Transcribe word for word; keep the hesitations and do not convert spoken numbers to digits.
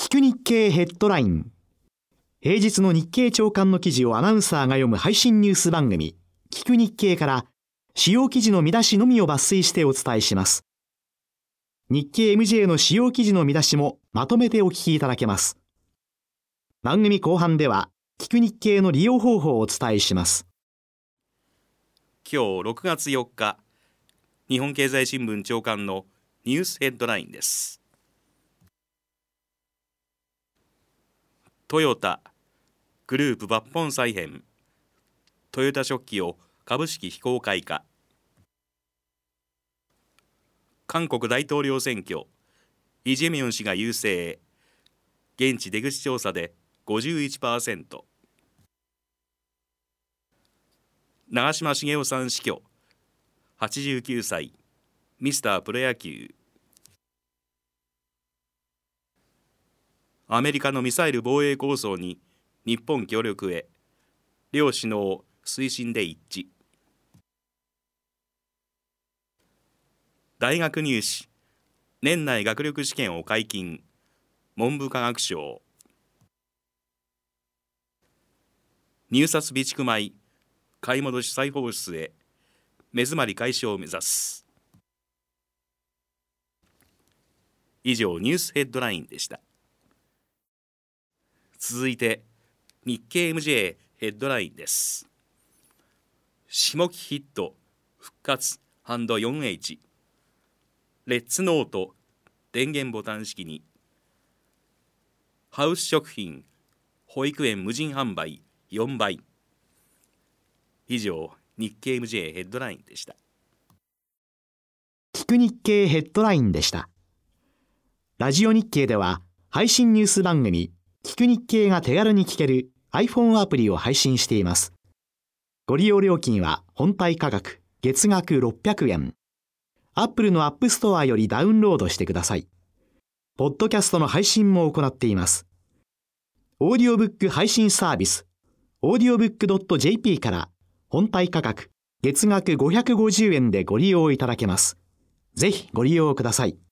聞く日経ヘッドライン。平日の日経朝刊の記事をアナウンサーが読む配信ニュース番組、聞く日経から主要記事の見出しのみを抜粋してお伝えします。日経 エムジェー の主要記事の見出しもまとめてお聞きいただけます。番組後半では、聞く日経の利用方法をお伝えします。 今日ろくがつよっか、日本経済新聞朝刊のニュースヘッドラインです。トヨタグループ抜本再編、トヨタ食器を株式非公開化。韓国大統領選挙、イ・ジェミョン氏が優勢、現地出口調査で ごじゅういちパーセント。 長嶋茂雄さん死去、はちじゅうきゅうさい、ミスタープロ野球。アメリカのミサイル防衛構想に日本協力へ、両首脳推進で一致。大学入試、年内学力試験を解禁、文部科学省。入札備蓄米、買い戻し再放出へ、目詰まり解消を目指す。以上、ニュースヘッドラインでした。続いて日経 エムジェー ヘッドラインです。下期ヒット復活 &フォーエイチ、 レッツノート電源ボタン式に。ハウス食品保育園無人販売よんばい。以上、日経 エムジェー ヘッドラインでした。 聞く日経ヘッドラインでした。ラジオ日経では配信ニュース番組聞く日経が手軽に聞ける iPhone アプリを配信しています。ご利用料金は本体価格月額ろっぴゃくえん。Apple の App Store よりダウンロードしてください。ポッドキャストの配信も行っています。オーディオブック配信サービス オーディオブックドットジェーピー から本体価格月額ごひゃくごじゅうえんでご利用いただけます。ぜひご利用ください。